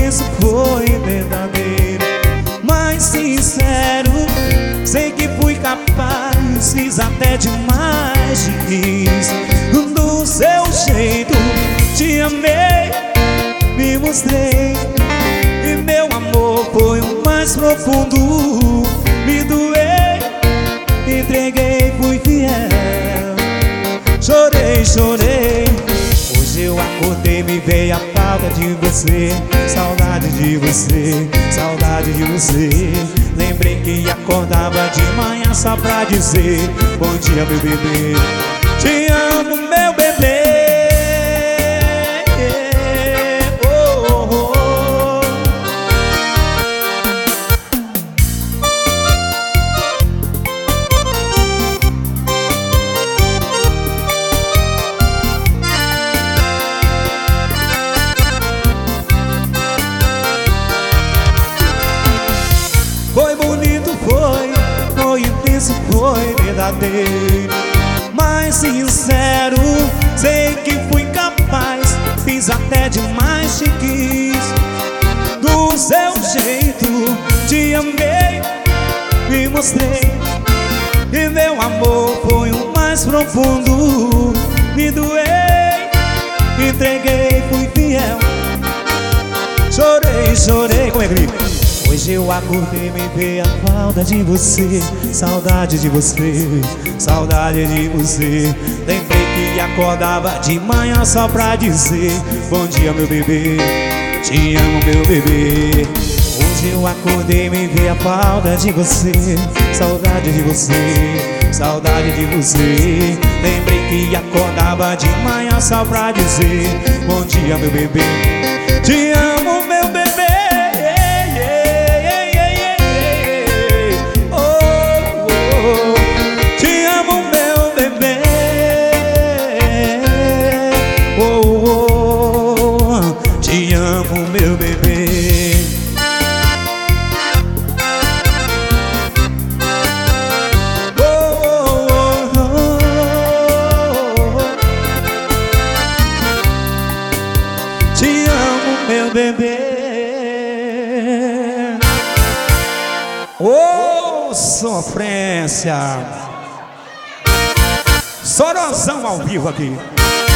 intenso foi verdadeiro, mas sincero. Sei que fui capaz, fiz até demais, te quis. Do seu jeito te amei, me mostrei, e meu amor foi o mais profundo. Me doei, entreguei, fui fiel. Chorei, chorei. Hoje eu acordei, me veio a falta de você. Saudade de você, saudade de você. Lembrei que acordava de manhã só pra dizer: bom dia, meu bebê. Te amo, meu bebê. Foi bonito, foi intenso, foi verdadeiro, mas sincero. Sei que fui capaz, fiz até demais, te quis. Do seu jeito te amei, me mostrei, e meu amor foi o mais profundo. Me doei, entreguei, fui fiel. Chorei, chorei, como é que hoje eu acordei, me veio a falta de você. Saudade de você, saudade de você. Lembrei que acordava de manhã só pra dizer: bom dia, meu bebê. Te amo, meu bebê. Hoje eu acordei, me veio a falta de você. Saudade de você, saudade de você. Lembrei que acordava de manhã só pra dizer: bom dia, meu bebê. Te amo, meu bebê. Te amo, meu bebê. Te amo, meu bebê. Oh, sofrência. Sorozão ao vivo aqui.